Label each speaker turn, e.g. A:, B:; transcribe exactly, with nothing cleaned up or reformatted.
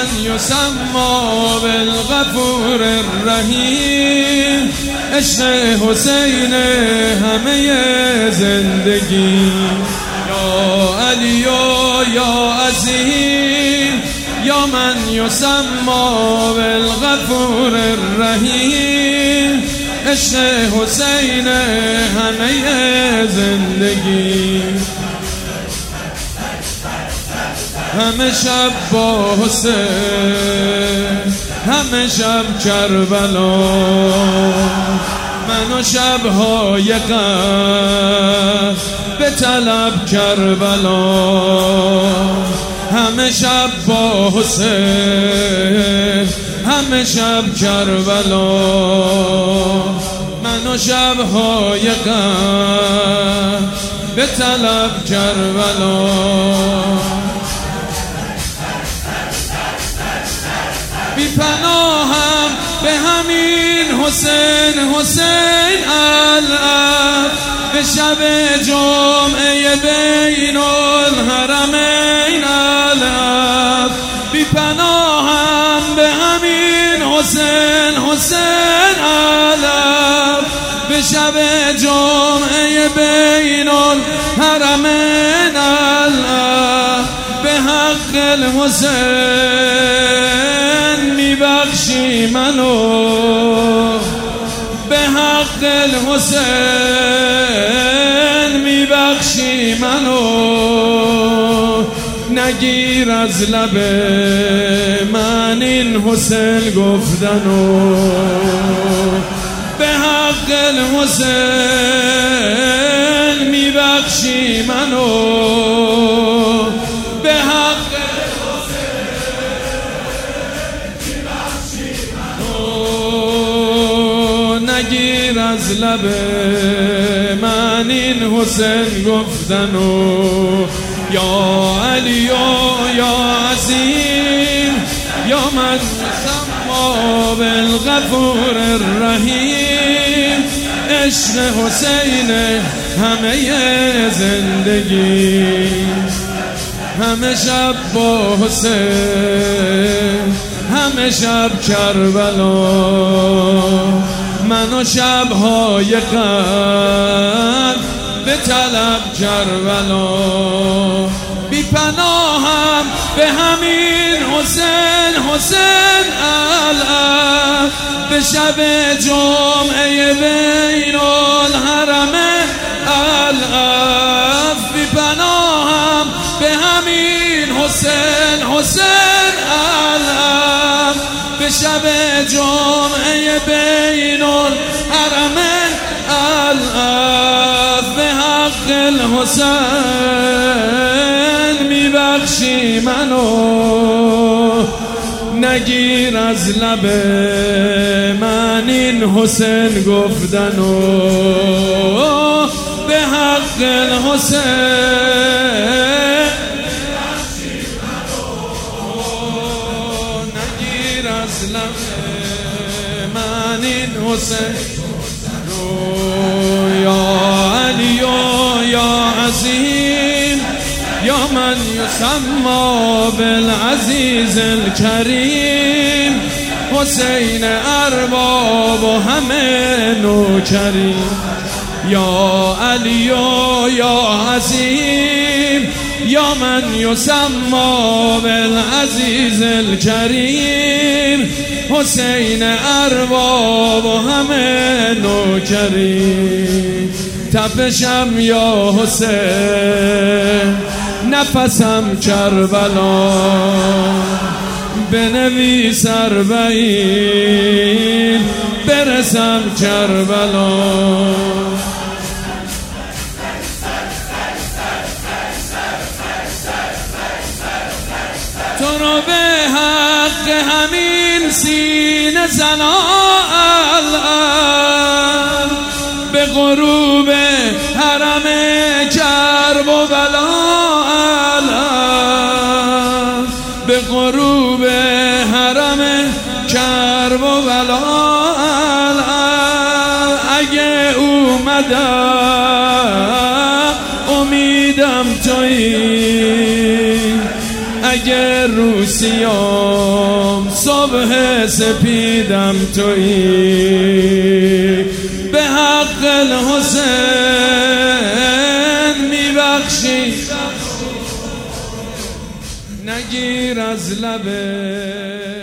A: من یسمی بالغفور الرحیم، عشق حسین همه زندگی. یا علی و یا عظیم، یا من یسمی بالغفور الرحیم، عشق حسین همه زندگی. همه شب با حسین، همه شب کربلا، من و شب‌های قلب به طلب کربلا. همه شب با حسین، همه شب کربلا، من و شب‌های قلب به طلب کربلا. بی پناهم به همین حسین، حسین العب، به شب جمعه بین الحرمین العب. بی پناهم به همین حسین، حسین العب، به شب جمعه بین الحرمین العب. به حق الحسین میبخشی منو، به حق الحسین میبخشی منو. نگیر از لب من این حسین گفتنو، به حق الحسین میبخشی منو، به حق نگیر از لب من این حسین گفتنو. یا علی و یا عظیم، یا من یسمی بالغفور الرحیم، عشق حسین همه زندگی. همه شب با حسین، همه شب کربلا، من و شب‌های قلب به طلب کربلا. بی پناهم به همین حسین، حسین العب، به شب جمعه بین الحرمین العب. بی پناهم به همین حسین، حسین العب، به شب جمعه بین الحرمین العب. به حق الحسین میبخشی منو، نگیر از لب من این حسین گفتنو، به حق الحسین نگیر از لب من این حسین. یا علی و یا عظیم، یا من یسمی بالعزیز الکریم، حسین ارباب و همه نوکریم. یا علی و یا عظیم، یا من یسمی بالعزیز الکریم، حسین ارباب و همه نوکریم. تپشم یا حسین، نفسم کربلا، بنویس اربعین برسم کربلا. تو رو به حق همین سینه زنا الان، به غروب حرم کرب و بلا الان، به غروب حرم کرب و بلا الان. اگه اومدم امیدم تویی، رگ روسیام صبح سپیدم تویی، به حق الحسین میبخشی نگیر از لبه